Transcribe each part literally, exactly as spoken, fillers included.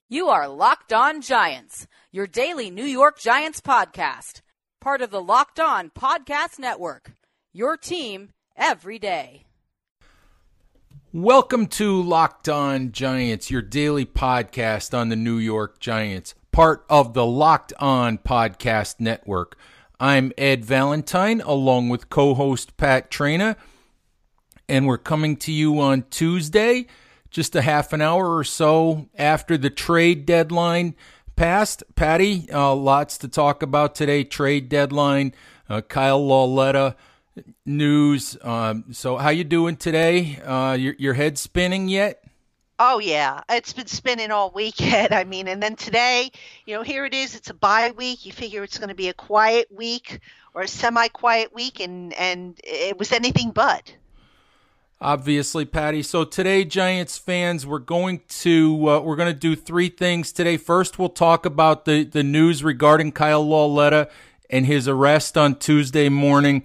You are Locked On Giants, your daily New York Giants podcast. Part of the Locked On Podcast Network, your team every day. Welcome to Locked On Giants, your daily podcast on the New York Giants, part of the Locked On Podcast Network. I'm Ed Valentine, along with co-host Pat Traina, and we're coming to you on Tuesday, just a half an hour or so after the trade deadline passed. Patty, uh, lots to talk about today. Trade deadline, uh, Kyle Lauletta news. Um, so how you doing today? Uh, your, your head spinning yet? Oh, yeah. It's been spinning all weekend. I mean, and then today, you know, here it is. It's a bye week. You figure it's going to be a quiet week or a semi-quiet week, and, and it was anything but. Obviously, Patty. So today, Giants fans, we're going to uh, we're going to do three things today. First, we'll talk about the, the news regarding Kyle Lauletta and his arrest on Tuesday morning.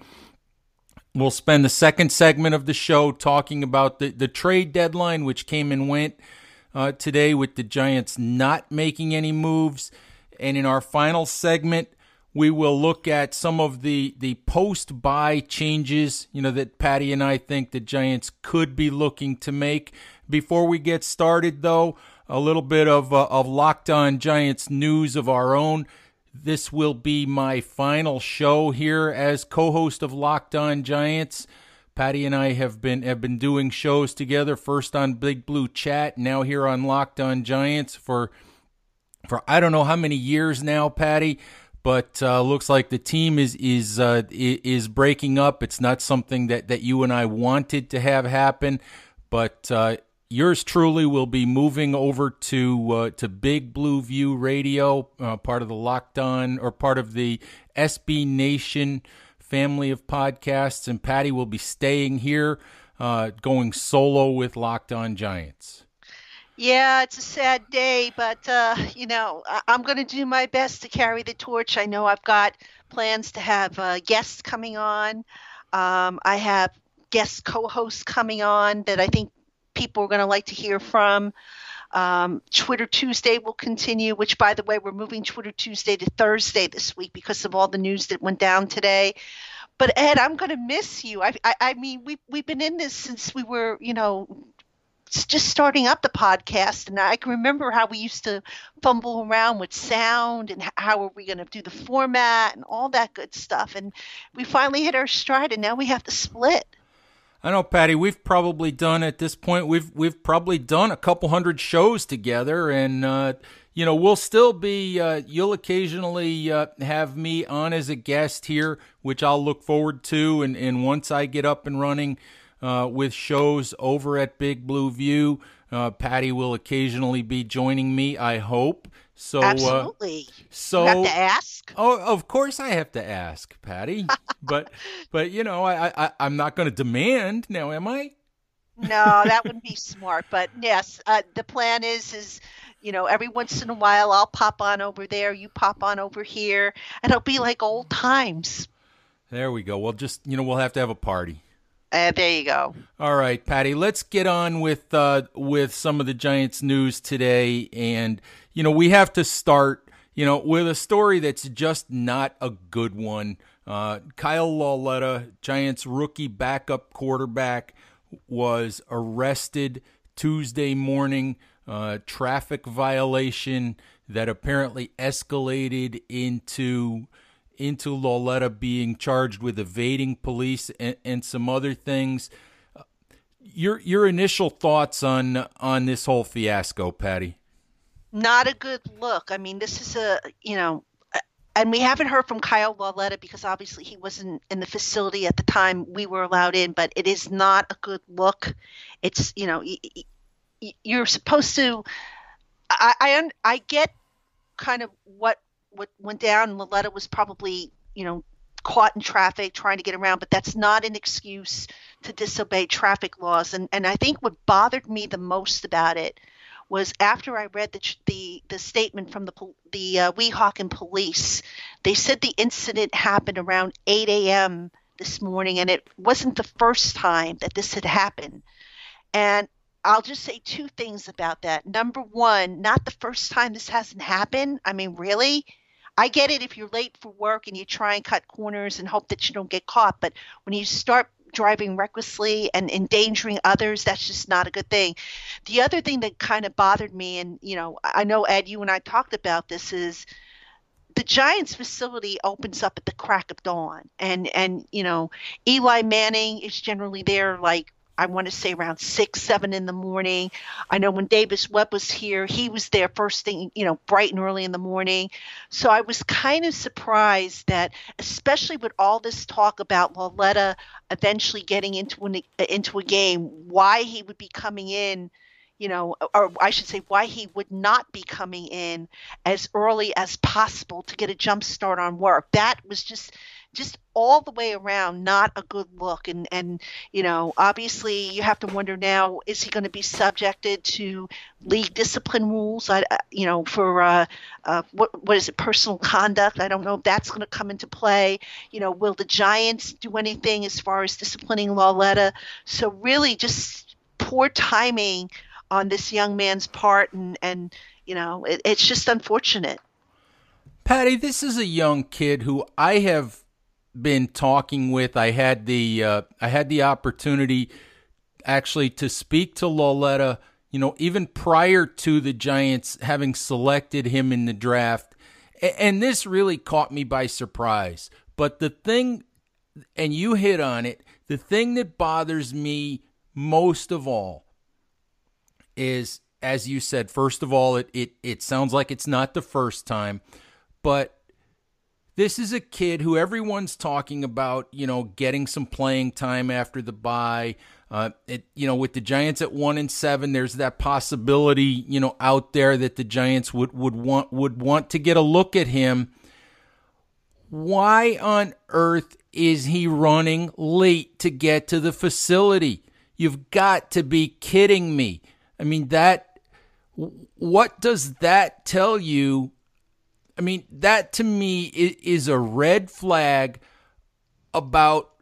We'll spend the second segment of the show talking about the, the trade deadline, which came and went uh, today with the Giants not making any moves. And in our final segment, we will look at some of the, the post-buy changes, you know, that Patty and I think the Giants could be looking to make. Before we get started, though, a little bit of uh, of Locked On Giants news of our own. This will be my final show here as co-host of Locked On Giants. Patty and I have been have been doing shows together, first on Big Blue Chat, now here on Locked On Giants for for I don't know how many years now, Patty. But uh, looks like the team is is uh, is breaking up. It's not something that, that you and I wanted to have happen. But uh, yours truly will be moving over to uh, to Big Blue View Radio, uh, part of the Locked On or part of the S B Nation family of podcasts. And Patty will be staying here, uh, going solo with Locked On Giants. Yeah, it's a sad day, but, uh, you know, I- I'm going to do my best to carry the torch. I know I've got plans to have uh, guests coming on. Um, I have guest co-hosts coming on that I think people are going to like to hear from. Um, Twitter Tuesday will continue, which, by the way, we're moving Twitter Tuesday to Thursday this week because of all the news that went down today. But, Ed, I'm going to miss you. I, I, I mean, we, we've been in this since we were, you know, just starting up the podcast, and I can remember how we used to fumble around with sound and how are we going to do the format and all that good stuff. And we finally hit our stride, and now we have to split. I know, Patty, we've probably done at this point, we've we've probably done a couple hundred shows together, and uh, you know, we'll still be, uh, you'll occasionally uh, have me on as a guest here, which I'll look forward to, and, and once I get up and running Uh, with shows over at Big Blue View, uh, Patty will occasionally be joining me, I hope. So, Absolutely. Uh, so, you have to ask. Oh, of course I have to ask, Patty. but, but you know, I, I, I'm not going to demand now, am I? No, that wouldn't be smart. But yes, uh, the plan is, is, you know, every once in a while I'll pop on over there, you pop on over here, and it'll be like old times. There we go. Well, just, you know, we'll have to have a party. Uh, there you go. All right, Patty, let's get on with uh, with some of the Giants news today. And, you know, we have to start, you know, with a story that's just not a good one. Uh, Kyle Lauletta, Giants rookie backup quarterback, was arrested Tuesday morning. Uh, traffic violation that apparently escalated into into Lauletta being charged with evading police and, and some other things. Your your initial thoughts on on this whole fiasco, Patty? Not a good look. I mean, this is a, you know, and we haven't heard from Kyle Lauletta because obviously he wasn't in the facility at the time we were allowed in, but it is not a good look. It's, you know, you're supposed to, I, I, I get kind of what what went down. Lauletta was probably, you know, caught in traffic trying to get around, but that's not an excuse to disobey traffic laws. And and I think what bothered me the most about it was after I read the the, the statement from the the uh, Weehawken police, they said the incident happened around eight a.m. this morning, and it wasn't the first time that this had happened. And I'll just say two things about that. Number one, not the first time this hasn't happened. I mean, really? I get it if you're late for work and you try and cut corners and hope that you don't get caught. But when you start driving recklessly and endangering others, that's just not a good thing. The other thing that kind of bothered me, and, you know, I know, Ed, you and I talked about this, is the Giants facility opens up at the crack of dawn. And, and you know, Eli Manning is generally there like, I want to say around six, seven in the morning. I know when Davis Webb was here, he was there first thing, you know, bright and early in the morning. So I was kind of surprised that, especially with all this talk about Lauletta eventually getting into an, into a game, why he would be coming in, you know, or I should say why he would not be coming in as early as possible to get a jump start on work. That was just just all the way around not a good look. And, and you know, obviously you have to wonder now, is he going to be subjected to league discipline rules, I, you know, for uh, uh, what what is it, personal conduct? I don't know if that's going to come into play. You know, will the Giants do anything as far as disciplining Lauletta? So really just poor timing on this young man's part. And, and you know, it, it's just unfortunate. Patty, this is a young kid who I have been talking with. I had the uh, I had the opportunity actually to speak to Lauletta, you know, even prior to the Giants having selected him in the draft. And this really caught me by surprise. But the thing, and you hit on it, the thing that bothers me most of all is, as you said, first of all, it it, it sounds like it's not the first time, but this is a kid who everyone's talking about, you know, getting some playing time after the bye. Uh, it, you know, with the Giants at one and seven, there's that possibility, you know, out there that the Giants would, would want would want to get a look at him. Why on earth is he running late to get to the facility? You've got to be kidding me. I mean, that. What does that tell you? I mean, that to me is a red flag about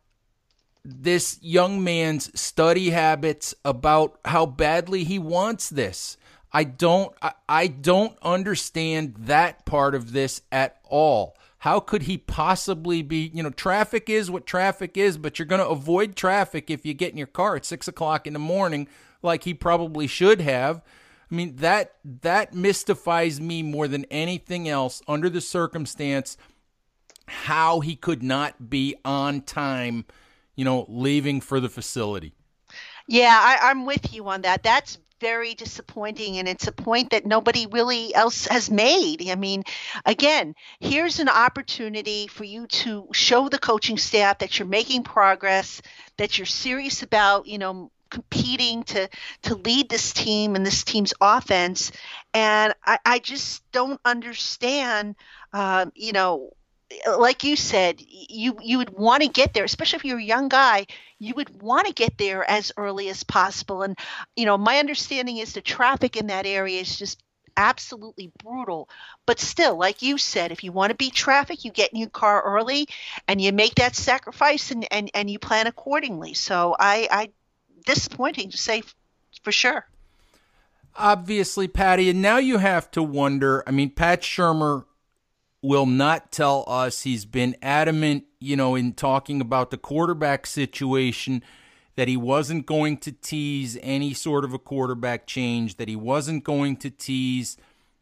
this young man's study habits, about how badly he wants this. I don't I don't understand that part of this at all. How could he possibly be, you know, traffic is what traffic is, but you're going to avoid traffic if you get in your car at six o'clock in the morning like he probably should have. I mean, that that mystifies me more than anything else under the circumstance, how he could not be on time, you know, leaving for the facility. Yeah, I, I'm with you on that. That's very disappointing, and it's a point that nobody really else has made. I mean, again, here's an opportunity for you to show the coaching staff that you're making progress, that you're serious about, you know, competing to to lead this team and this team's offense. And I, I just don't understand, um, you know, like you said, you you would want to get there, especially if you're a young guy, you would want to get there as early as possible. And, you know, my understanding is the traffic in that area is just absolutely brutal. But still, like you said, if you want to beat traffic, you get in your car early and you make that sacrifice and, and, and you plan accordingly. So I, I disappointing to say for sure. Obviously, Patty, and now you have to wonder, I mean, Pat Shurmur will not tell us. He's been adamant, you know, in talking about the quarterback situation, that he wasn't going to tease any sort of a quarterback change, that he wasn't going to tease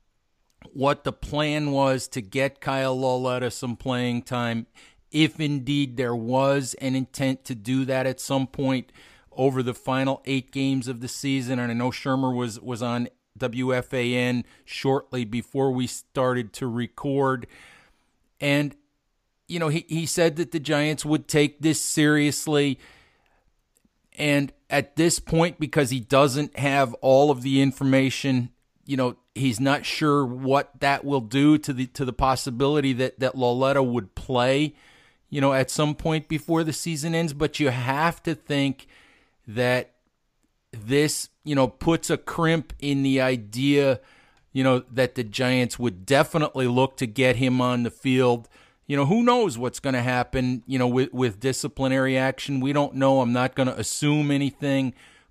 what the plan was to get Kyle Lauletta some playing time, if indeed there was an intent to do that at some point over the final eight games of the season. And I know Shurmur was, was on W F A N shortly before we started to record. And, you know, he, he said that the Giants would take this seriously. And at this point, because he doesn't have all of the information, you know, he's not sure what that will do to the to the possibility that, that Lauletta would play, you know, at some point before the season ends. But you have to think that this, you know, puts a crimp in the idea, you know, that the Giants would definitely look to get him on the field. You know, who knows what's going to happen, you know, with, with disciplinary action. We don't know. I'm not going to assume anything.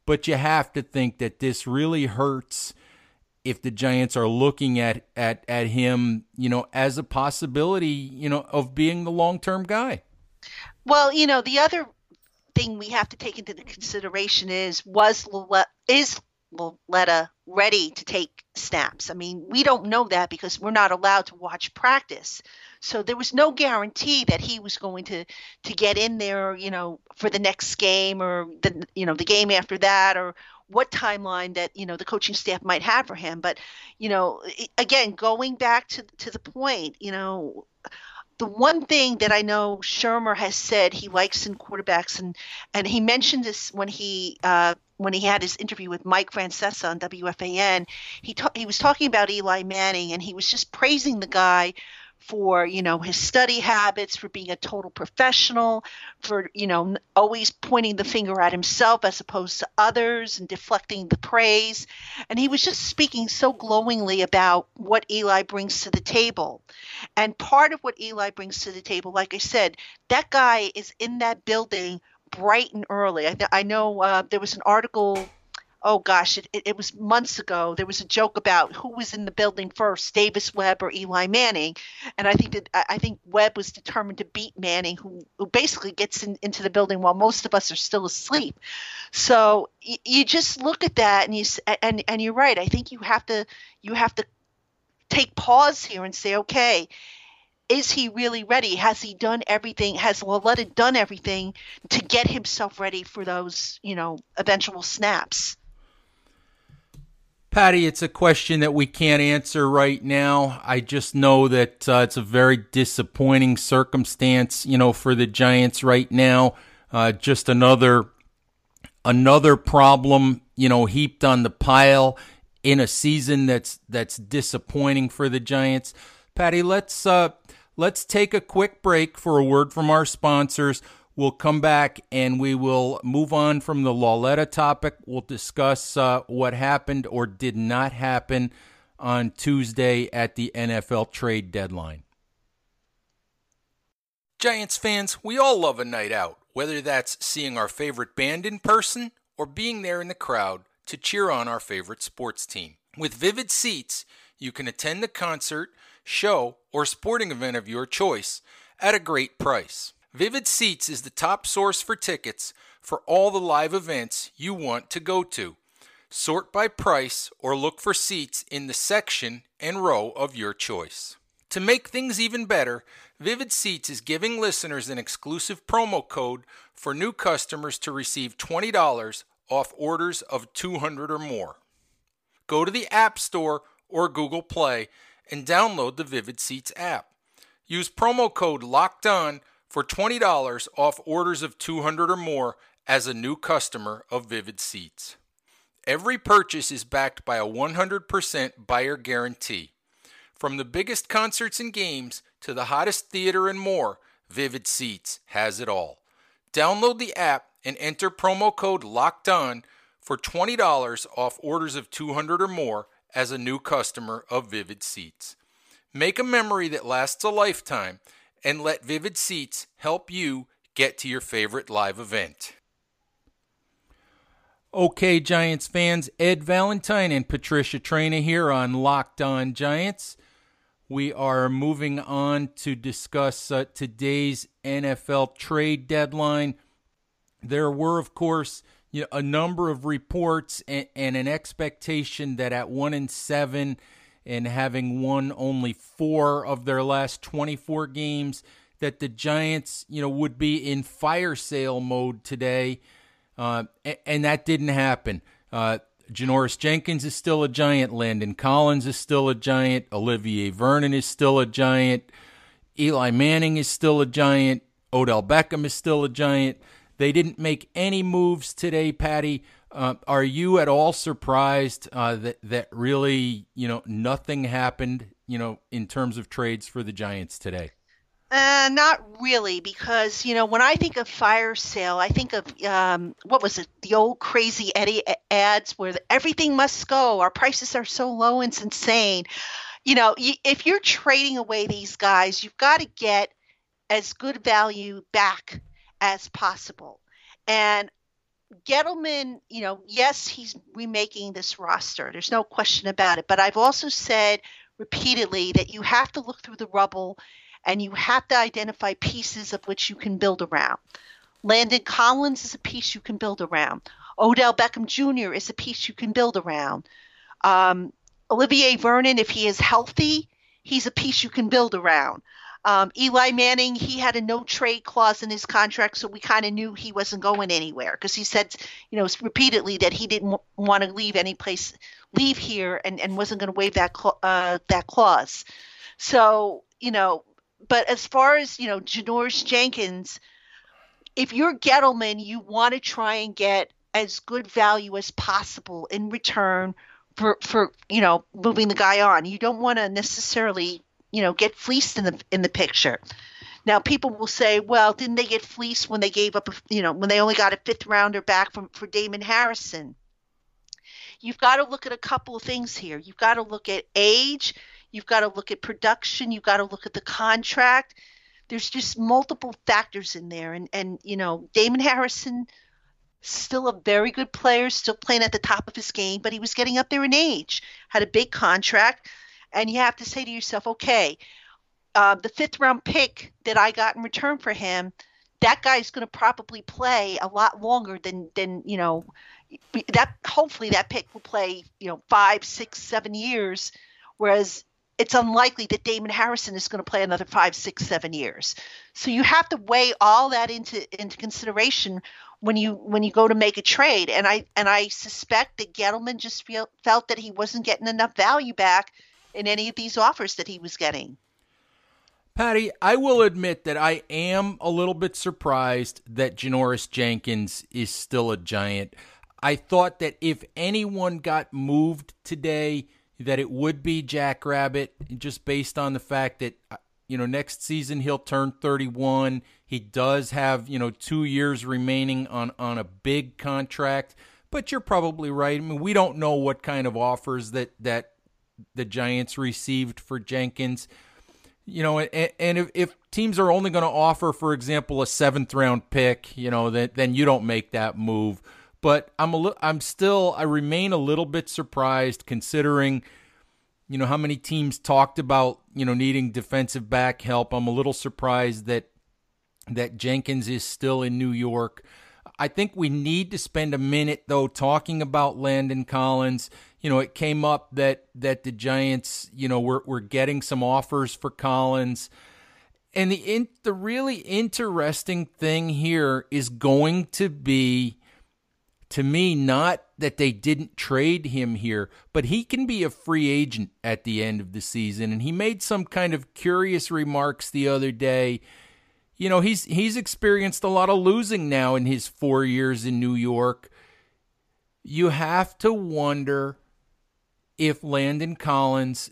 but you have to think that this really hurts if the Giants are looking at, at, at him, you know, as a possibility, you know, of being the long-term guy. Well, you know, the other thing we have to take into consideration is, was Lauletta, is Lauletta ready to take snaps? I mean, we don't know that because we're not allowed to watch practice. So there was no guarantee that he was going to, to get in there, you know, for the next game or the, you know, the game after that, or what timeline that, you know, the coaching staff might have for him. But, you know, again, going back to, to the point, you know, the one thing that I know Shurmur has said he likes in quarterbacks, and, and he mentioned this when he uh, when he had his interview with Mike Francesa on W F A N. He ta- he was talking about Eli Manning, and he was just praising the guy for, you know, his study habits, for being a total professional, for, you know, always pointing the finger at himself as opposed to others and deflecting the praise. And he was just speaking so glowingly about what Eli brings to the table. And part of what Eli brings to the table, like I said, that guy is in that building bright and early. I, I know uh, there was an article, oh gosh, it, it, it was months ago. There was a joke about who was in the building first, Davis Webb or Eli Manning. And I think that I think Webb was determined to beat Manning, who, who basically gets in, into the building while most of us are still asleep. So y- you just look at that, and you and and you're right. I think you have to you have to take pause here and say, okay, is he really ready? Has he done everything? Has Lauletta done everything to get himself ready for those, you know, eventual snaps? Patty, it's a question that we can't answer right now. I just know that uh, it's a very disappointing circumstance, you know, for the Giants right now. Uh, just another another problem, you know, heaped on the pile in a season that's that's disappointing for the Giants. Patty, let's uh, let's take a quick break for a word from our sponsors. We'll come back and we will move on from the Lauletta topic. We'll discuss uh, what happened or did not happen on Tuesday at the N F L trade deadline. Giants fans, we all love a night out, whether that's seeing our favorite band in person or being there in the crowd to cheer on our favorite sports team. With Vivid Seats, you can attend the concert, show, or sporting event of your choice at a great price. Vivid Seats is the top source for tickets for all the live events you want to go to. Sort by price or look for seats in the section and row of your choice. To make things even better, Vivid Seats is giving listeners an exclusive promo code for new customers to receive twenty dollars off orders of two hundred dollars or more. Go to the App Store or Google Play and download the Vivid Seats app. Use promo code LOCKEDON for twenty dollars off orders of two hundred dollars or more as a new customer of Vivid Seats. Every purchase is backed by a one hundred percent buyer guarantee. From the biggest concerts and games to the hottest theater and more, Vivid Seats has it all. Download the app and enter promo code LOCKEDON for twenty dollars off orders of two hundred dollars or more as a new customer of Vivid Seats. Make a memory that lasts a lifetime and let Vivid Seats help you get to your favorite live event. Okay, Giants fans, Ed Valentine and Patricia Traina here on Locked On Giants. We are moving on to discuss uh, today's N F L trade deadline. There were, of course, you know, a number of reports and, and an expectation that at one and seven and having won only four of their last twenty-four games, that the Giants, you know, would be in fire sale mode today, uh, and, and that didn't happen. Uh, Janoris Jenkins is still a Giant. Landon Collins is still a Giant. Olivier Vernon is still a Giant. Eli Manning is still a Giant. Odell Beckham is still a Giant. They didn't make any moves today, Patty. Uh, are you at all surprised uh, that that really, you know, nothing happened, you know, in terms of trades for the Giants today? Uh, not really, because, you know, when I think of fire sale, I think of, um, what was it, the old Crazy Eddie ads where the, everything must go. Our prices are so low, it's insane. You know, you, if you're trading away these guys, you've got to get as good value back as possible. And Gettleman, you know, yes, he's remaking this roster. There's no question about it. But I've also said repeatedly that you have to look through the rubble and you have to identify pieces of which you can build around. Landon Collins is a piece you can build around. Odell Beckham Junior is a piece you can build around. Um, Olivier Vernon, if he is healthy, he's a piece you can build around. Um, Eli Manning, he had a no trade clause in his contract, so we kind of knew he wasn't going anywhere because he said, you know, repeatedly that he didn't w- want to leave any place, leave here, and, and wasn't going to waive that cl- uh, that clause. So, you know, but as far as, you know, Janoris Jenkins, if you're Gettleman, you want to try and get as good value as possible in return for, for you know, moving the guy on. You don't want to necessarily, you know, get fleeced in the in the picture. Now, people will say, well, didn't they get fleeced when they gave up, a, you know, when they only got a fifth rounder back from for Damon Harrison? You've got to look at a couple of things here. You've got to look at age. You've got to look at production. You've got to look at the contract. There's just multiple factors in there. And, and you know, Damon Harrison, still a very good player, still playing at the top of his game, but he was getting up there in age, had a big contract. And you have to say to yourself, okay, uh, the fifth round pick that I got in return for him, that guy's going to probably play a lot longer than, than, you know, that hopefully that pick will play, you know, five, six, seven years, whereas it's unlikely that Damon Harrison is going to play another five, six, seven years. So you have to weigh all that into into consideration when you when you go to make a trade. And I and I suspect that Gettleman just feel, felt that he wasn't getting enough value back in any of these offers that he was getting. Patty, I will admit that I am a little bit surprised that Janoris Jenkins is still a Giant. I thought that if anyone got moved today, that it would be Jackrabbit, just based on the fact that, you know, next season he'll turn thirty-one. He does have, you know, two years remaining on, on a big contract. But you're probably right. I mean, we don't know what kind of offers that, that the Giants received for Jenkins. You know, and, and if, if teams are only going to offer, for example, a seventh round pick, you know, then, then you don't make that move. But I'm a li- I'm still, I remain a little bit surprised considering, you know, how many teams talked about, you know, needing defensive back help. I'm a little surprised that that Jenkins is still in New York. I think we need to spend a minute, though, talking about Landon Collins. You know, it came up that that the Giants, you know, were, were getting some offers for Collins. And the in, the really interesting thing here is going to be, to me, not that they didn't trade him here, but he can be a free agent at the end of the season. And he made some kind of curious remarks the other day. You know, he's he's experienced a lot of losing now in his four years in New York. You have to wonder if Landon Collins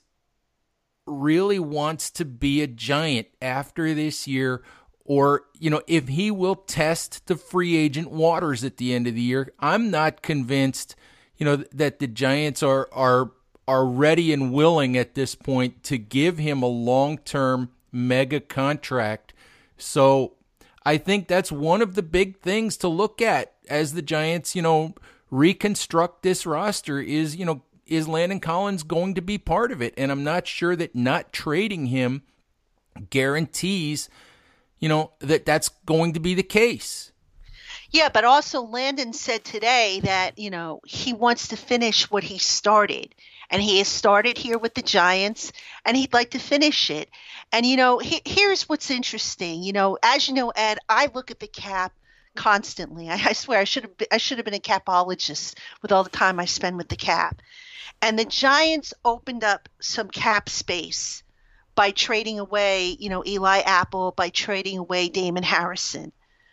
really wants to be a Giant after this year, or, you know, if he will test the free agent waters at the end of the year. I'm not convinced, you know, that the Giants are are are ready and willing at this point to give him a long-term mega contract. So I think that's one of the big things to look at as the Giants, you know, reconstruct this roster is, you know, is Landon Collins going to be part of it? And I'm not sure that not trading him guarantees, you know, that that's going to be the case. Yeah, but also Landon said today that, you know, he wants to finish what he started. And he has started here with the Giants, and he'd like to finish it. And, you know, he, here's what's interesting. You know, as you know, Ed, I look at the cap constantly. I, I swear I should have been, I should have been a capologist with all the time I spend with the cap. And the Giants opened up some cap space by trading away, you know, Eli Apple, by trading away Damon Harrison.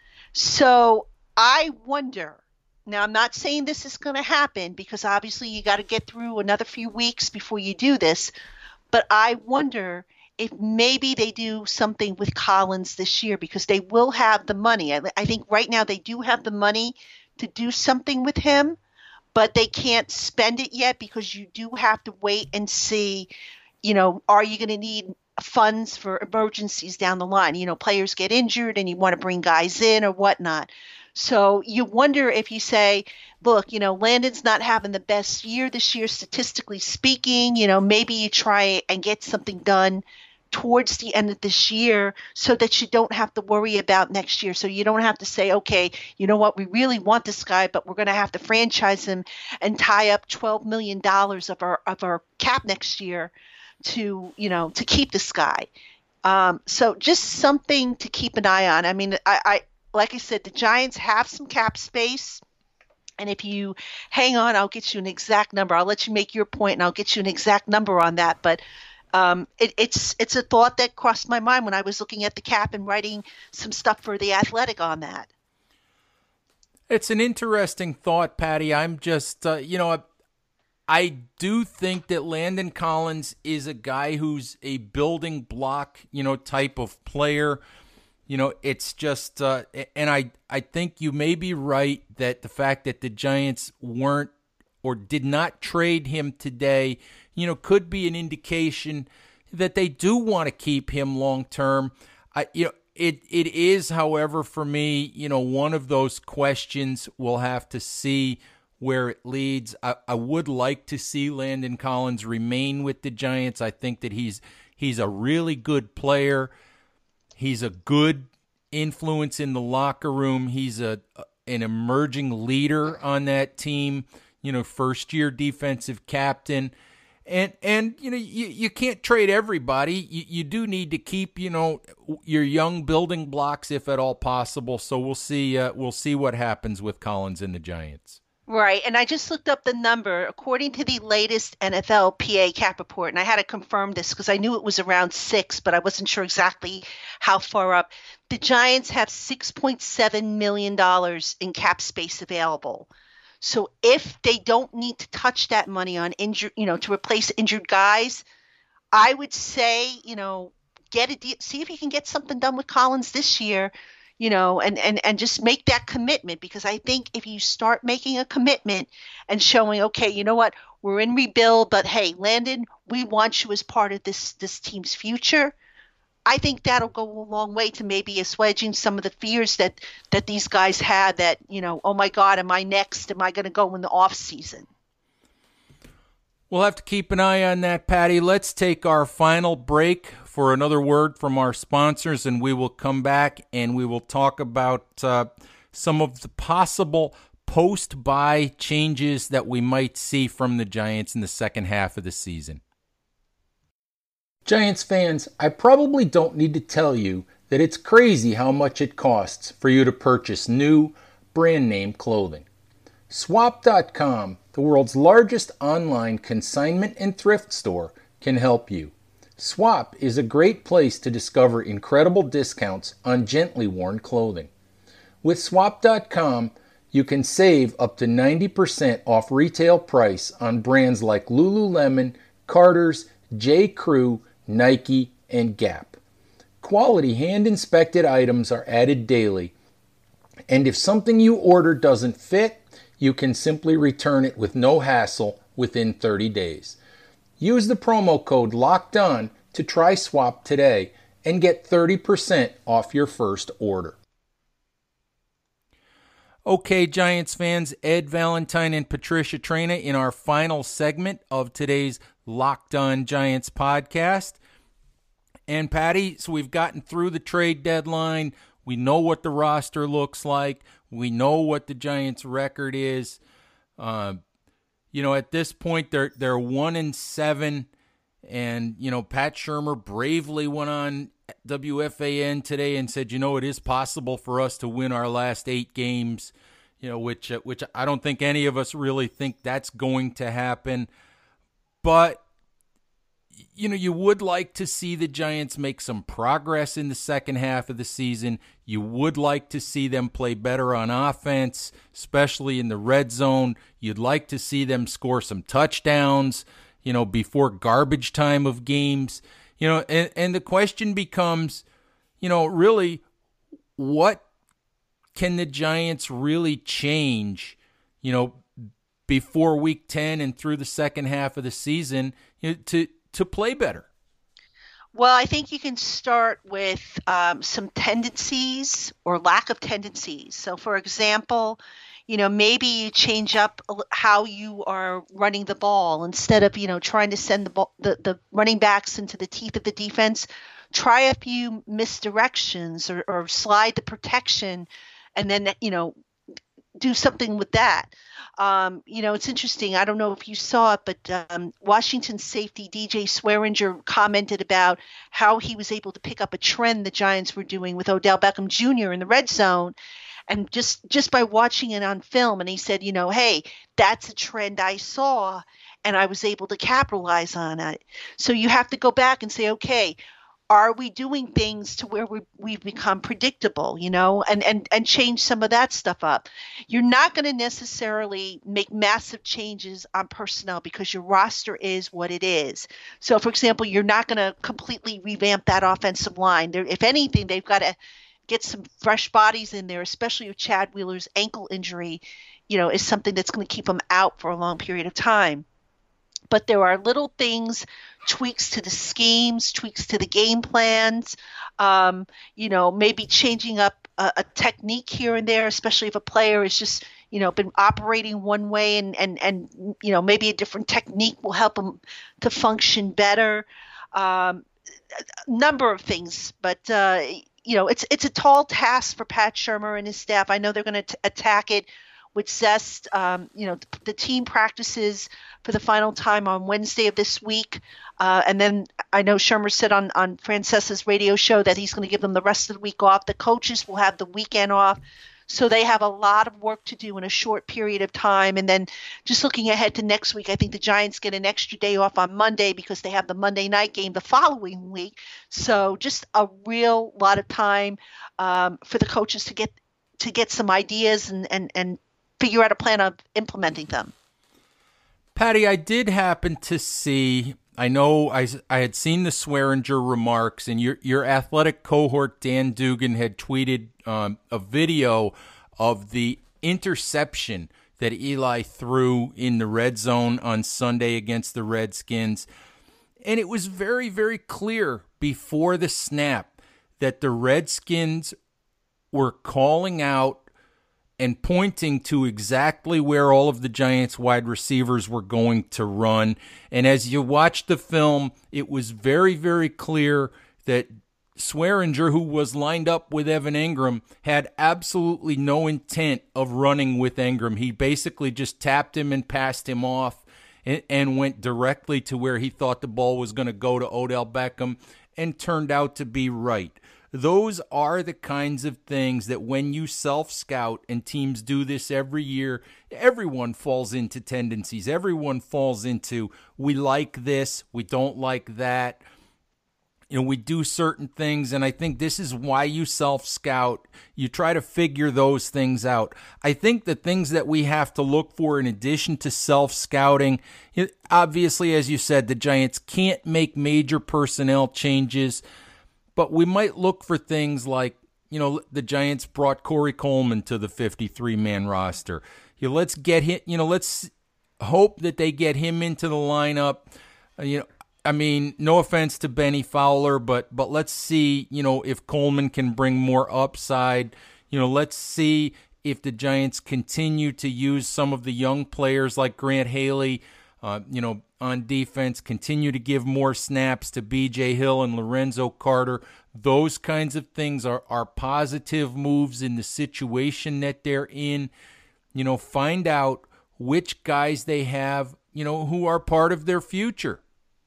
So I wonder, now I'm not saying this is going to happen because obviously you got to get through another few weeks before you do this, but I wonder if maybe they do something with Collins this year because they will have the money. I, I think right now they do have the money to do something with him, but they can't spend it yet because you do have to wait and see, you know, are you going to need funds for emergencies down the line? You know, players get injured and you want to bring guys in or whatnot. So you wonder if you say, look, you know, Landon's not having the best year this year, statistically speaking, you know, maybe you try and get something done towards the end of this year so that you don't have to worry about next year. So you don't have to say, okay, you know what, we really want this guy, but we're going to have to franchise him and tie up twelve million dollars of our of our cap next year to, you know, to keep this guy. Um, so just something to keep an eye on. I mean, I, I like I said, the Giants have some cap space. And if you hang on, I'll get you an exact number. I'll let you make your point and I'll get you an exact number on that. But Um, it, it's it's a thought that crossed my mind when I was looking at the cap and writing some stuff for The Athletic on that. It's an interesting thought, Patty. I'm just, uh, you know, I, I do think that Landon Collins is a guy who's a building block, you know, type of player. You know, it's just, uh, and I, I think you may be right that the fact that the Giants weren't or did not trade him today, you know, could be an indication that they do want to keep him long term. I, you know, it it is, however, for me, you know, one of those questions. We'll have to see where it leads. I, I would like to see Landon Collins remain with the Giants. I think that he's he's a really good player. He's a good influence in the locker room. He's a an emerging leader on that team. You know, first year defensive captain. And, and you know, you, you can't trade everybody. You, you do need to keep, you know, your young building blocks if at all possible. So we'll see uh, we'll see what happens with Collins and the Giants. Right. And I just looked up the number. According to the latest N F L P A cap report, and I had to confirm this because I knew it was around six, but I wasn't sure exactly how far up. The Giants have six point seven million dollars in cap space available. So if they don't need to touch that money on injured, you know, to replace injured guys, I would say, you know, get a deal, see if you can get something done with Collins this year, you know, and, and, and just make that commitment. Because I think if you start making a commitment and showing, okay, you know what, we're in rebuild, but hey, Landon, we want you as part of this, this team's future. I think that'll go a long way to maybe assuaging some of the fears that, that these guys had that, you know, oh my God, am I next? Am I going to go in the off season? We'll have to keep an eye on that, Patty. Let's take our final break for another word from our sponsors, and we will come back and we will talk about uh, some of the possible post-buy changes that we might see from the Giants in the second half of the season. Giants fans, I probably don't need to tell you that it's crazy how much it costs for you to purchase new, brand-name clothing. Swap dot com, the world's largest online consignment and thrift store, can help you. Swap is a great place to discover incredible discounts on gently worn clothing. With Swap dot com, you can save up to ninety percent off retail price on brands like Lululemon, Carter's, J. Crew, Nike, and Gap. Quality hand-inspected items are added daily, and if something you order doesn't fit, you can simply return it with no hassle within thirty days. Use the promo code LOCKEDON to try Swap today and get thirty percent off your first order. Okay, Giants fans, Ed Valentine and Patricia Traina in our final segment of today's Locked On Giants podcast. And Patty, so we've gotten through the trade deadline. We know what the roster looks like. We know what the Giants' record is. Uh, you know, at this point, they're they're one and seven, and you know, Pat Shurmur bravely went on W F A N today and said, you know, it is possible for us to win our last eight games. You know, which uh, which I don't think any of us really think that's going to happen. But you know, you would like to see the Giants make some progress in the second half of the season. You would like to see them play better on offense, especially in the red zone. You'd like to see them score some touchdowns, you know, before garbage time of games. You know, and, and the question becomes, you know, really, what can the Giants really change, you know, before week ten and through the second half of the season, you know, to to play better? Well, I think you can start with um, some tendencies or lack of tendencies. So, for example, you know, maybe you change up a l- how you are running the ball instead of, you know, trying to send the ball, the, the running backs into the teeth of the defense. Try a few misdirections or, or slide the protection and then, you know, do something with that. Um, you know, it's interesting. I don't know if you saw it, but um, Washington safety D J Swearinger commented about how he was able to pick up a trend the Giants were doing with Odell Beckham Junior in the red zone, and just just by watching it on film. And he said, you know, hey, that's a trend I saw, and I was able to capitalize on it. So you have to go back and say, okay, are we doing things to where we, we've become predictable, you know, and, and, and change some of that stuff up. You're not going to necessarily make massive changes on personnel because your roster is what it is. So, for example, you're not going to completely revamp that offensive line. There, if anything, they've got to get some fresh bodies in there, especially if Chad Wheeler's ankle injury, you know, is something that's going to keep him out for a long period of time. But there are little things, tweaks to the schemes, tweaks to the game plans, um, you know, maybe changing up a, a technique here and there, especially if a player is just, you know, been operating one way and, and, and you know, maybe a different technique will help them to function better. Um, a number of things, but, uh, you know, it's it's a tall task for Pat Shurmur and his staff. I know they're going to attack it with zest. Um, you know, the, the team practices for the final time on Wednesday of this week. Uh, and then I know Shurmur said on, on Francesa's radio show that he's going to give them the rest of the week off. The coaches will have the weekend off. So they have a lot of work to do in a short period of time. And then just looking ahead to next week, I think the Giants get an extra day off on Monday because they have the Monday night game the following week. So just a real lot of time um, for the coaches to get to get some ideas and, and, and figure out a plan of implementing them. Patty, I did happen to see, I know I, I had seen the Swearinger remarks, and your your athletic cohort, Dan Dugan, had tweeted um, a video of the interception that Eli threw in the red zone on Sunday against the Redskins. And it was very, very clear before the snap that the Redskins were calling out and pointing to exactly where all of the Giants wide receivers were going to run. And as you watch the film, it was very, very clear that Swearinger, who was lined up with Evan Engram, had absolutely no intent of running with Engram. He basically just tapped him and passed him off and, and went directly to where he thought the ball was going to go to Odell Beckham, and turned out to be right. Those are the kinds of things that when you self-scout, and teams do this every year, everyone falls into tendencies. Everyone falls into, we like this, we don't like that. You know, we do certain things, and I think this is why you self-scout. You try to figure those things out. I think the things that we have to look for in addition to self-scouting, obviously, as you said, the Giants can't make major personnel changes. But we might look for things like, you know, the Giants brought Corey Coleman to the fifty-three man roster. You know, let's get him, you know, let's hope that they get him into the lineup. Uh, you know, I mean, no offense to Benny Fowler, but but let's see, you know, if Coleman can bring more upside. You know, let's see if the Giants continue to use some of the young players like Grant Haley, uh, you know, on defense, continue to give more snaps to B J Hill and Lorenzo Carter. Those kinds of things are, are positive moves in the situation that they're in. You know, find out which guys they have, you know, who are part of their future.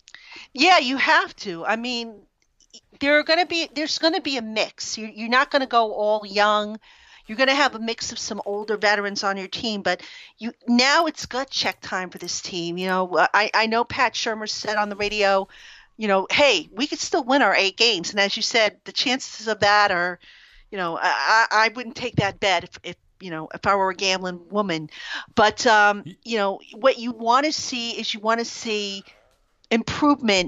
Yeah, you have to. I mean, there are going to be there's going to be a mix. You're, you're not going to go all young. You're going to have a mix of some older veterans on your team, but you now it's gut check time for this team. You know, I, I know Pat Shurmur said on the radio, you know, hey, we could still win our eight games. And as you said, the chances of that are, you know, I, I wouldn't take that bet if, if, you know, if I were a gambling woman. But, um, you know, what you want to see is you want to see improvement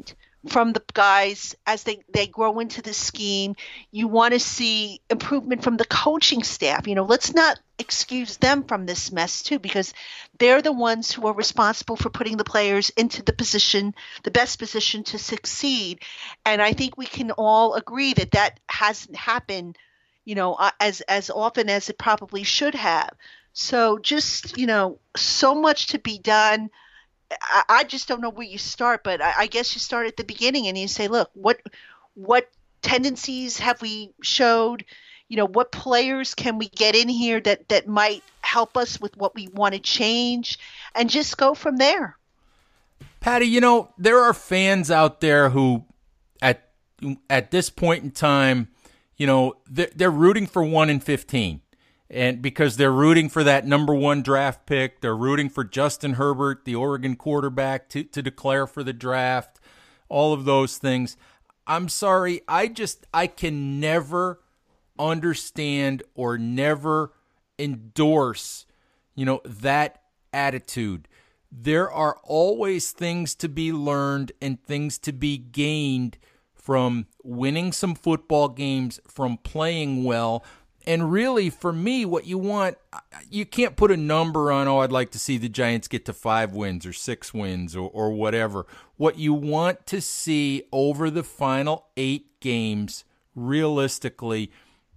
from the guys as they, they grow into the scheme. You want to see improvement from the coaching staff. You know, let's not excuse them from this mess too, because they're the ones who are responsible for putting the players into the position, the best position to succeed. And I think we can all agree that that hasn't happened, you know, uh, as, as often as it probably should have. So just, you know, so much to be done. I, I just don't know where you start, but I, I guess you start at the beginning and you say, look, what what tendencies have we showed? You know, what players can we get in here that, that might help us with what we want to change, and just go from there. Patty, you know, there are fans out there who at at this point in time, you know, they're, they're rooting for one in fifteen. And because they're rooting for that number one draft pick, they're rooting for Justin Herbert, the Oregon quarterback, to, to declare for the draft, all of those things. I'm sorry, I just, I can never understand or never endorse, you know, that attitude. There are always things to be learned and things to be gained from winning some football games, from playing well. And really, for me, what you want, you can't put a number on, oh, I'd like to see the Giants get to five wins or six wins or, or whatever. What you want to see over the final eight games, realistically,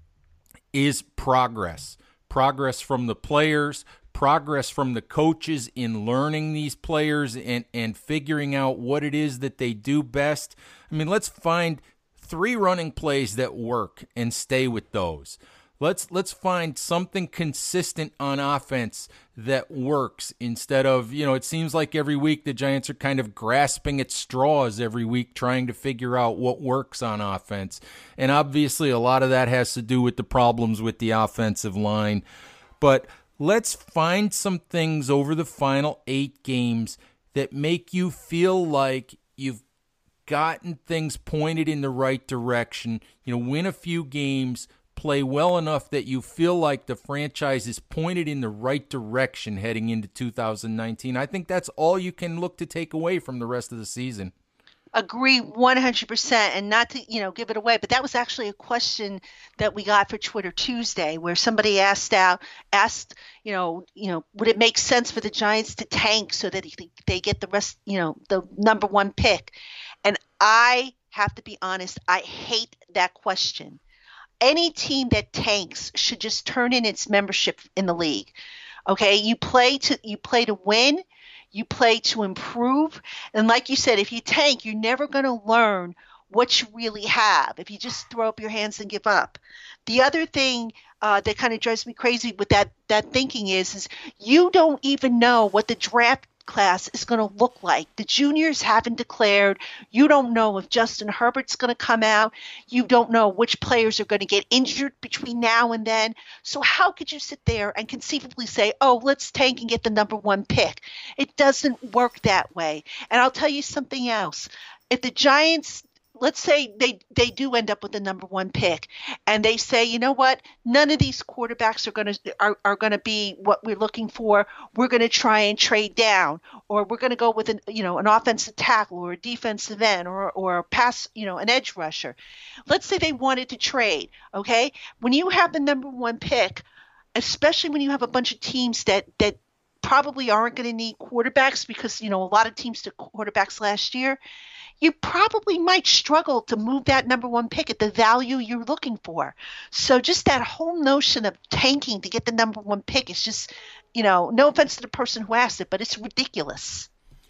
is progress. Progress from the players, progress from the coaches in learning these players and, and figuring out what it is that they do best. I mean, let's find three running plays that work and stay with those. Let's let's find something consistent on offense that works instead of, you know, it seems like every week the Giants are kind of grasping at straws every week trying to figure out what works on offense. And obviously a lot of that has to do with the problems with the offensive line. But let's find some things over the final eight games that make you feel like you've gotten things pointed in the right direction. You know, win a few games, play well enough that you feel like the franchise is pointed in the right direction heading into two thousand nineteen. I think that's all you can look to take away from the rest of the season. Agree one hundred percent, and not to, you know, give it away, but that was actually a question that we got for Twitter Tuesday, where somebody asked out, asked, you know, you know, would it make sense for the Giants to tank so that they get the rest, you know, the number one pick? And I have to be honest, I hate that question. Any team that tanks should just turn in its membership in the league. Okay, you play to you play to win, you play to improve, and like you said, if you tank, you're never going to learn what you really have if you just throw up your hands and give up. The other thing uh, that kind of drives me crazy with that that thinking is, is you don't even know what the draft class is going to look like. The juniors haven't declared. You don't know if Justin Herbert's going to come out. You don't know which players are going to get injured between now and then. So how could you sit there and conceivably say, oh, let's tank and get the number one pick? It doesn't work that way. And I'll tell you something else. If the Giants, let's say they, they do end up with the number one pick, and they say, you know what, none of these quarterbacks are going to are, are going to be what we're looking for. We're going to try and trade down, or we're going to go with an you know an offensive tackle or a defensive end or or a pass you know an edge rusher. Let's say they wanted to trade. Okay, when you have the number one pick, especially when you have a bunch of teams that that probably aren't going to need quarterbacks because you know a lot of teams took quarterbacks last year, you probably might struggle to move that number one pick at the value you're looking for. So just that whole notion of tanking to get the number one pick is just, you know, no offense to the person who asked it, but it's ridiculous.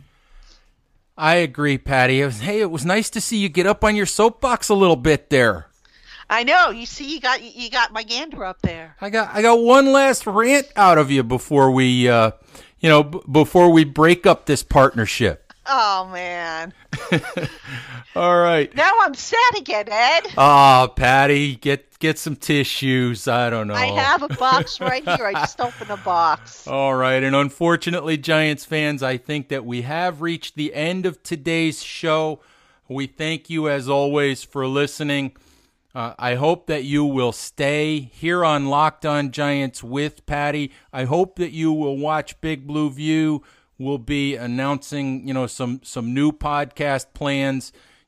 I agree, Patty. It was, hey, it was nice to see you get up on your soapbox a little bit there. I know. You see, you got you got my gander up there. I got I got one last rant out of you before we, uh, you know, b- before we break up this partnership. Oh, man. All right. Now I'm sad again, Ed. Oh, Patty, get get some tissues. I don't know. I have a box right here. I just opened a box. All right. And unfortunately, Giants fans, I think that we have reached the end of today's show. We thank you, as always, for listening. Uh, I hope that you will stay here on Locked On Giants with Patty. I hope that you will watch Big Blue View. We'll be announcing, you know, some some new podcast plans,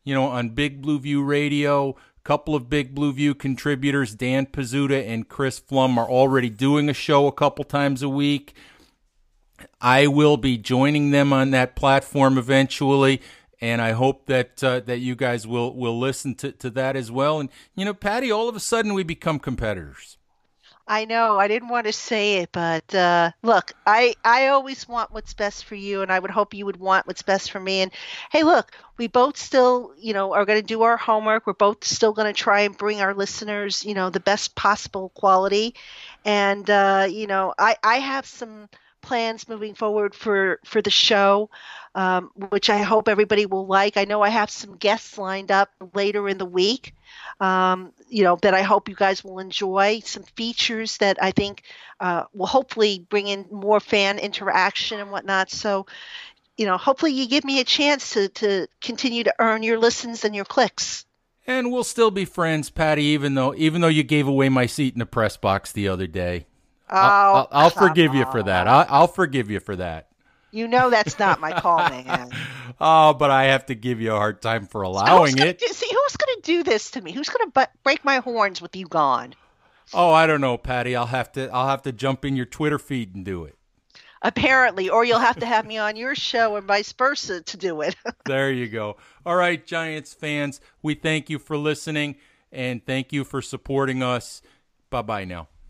you know, on Big Blue View Radio. A couple of Big Blue View contributors, Dan Pizzuta and Chris Flum, are already doing a show a couple times a week. I will be joining them on that platform eventually, and I hope that uh, that you guys will will listen to, to that as well. And, you know, Patty, all of a sudden we become competitors. I know. I didn't want to say it, but uh, look, I, I always want what's best for you, and I would hope you would want what's best for me. And, hey, look, we both still, you know, are going to do our homework. We're both still going to try and bring our listeners, you know, the best possible quality. And, uh, you know, I, I have some plans moving forward for, for the show, um, which I hope everybody will like. I know I have some guests lined up later in the week, um, you know, that I hope you guys will enjoy. Some features that I think uh, will hopefully bring in more fan interaction and whatnot. So, you know, hopefully you give me a chance to, to continue to earn your listens and your clicks. And we'll still be friends, Patty, even though even though you gave away my seat in the press box the other day. Oh, I'll, I'll, I'll forgive on. you for that. I'll, I'll forgive you for that. You know that's not my call, man. Oh, but I have to give you a hard time for allowing so it. Do, see, who's going to do this to me? Who's going to bu- break my horns with you gone? Oh, I don't know, Patty. I'll have to. I'll have to jump in your Twitter feed and do it. Apparently, or you'll have to have me on your show and vice versa to do it. There you go. All right, Giants fans, we thank you for listening and thank you for supporting us. Bye bye now.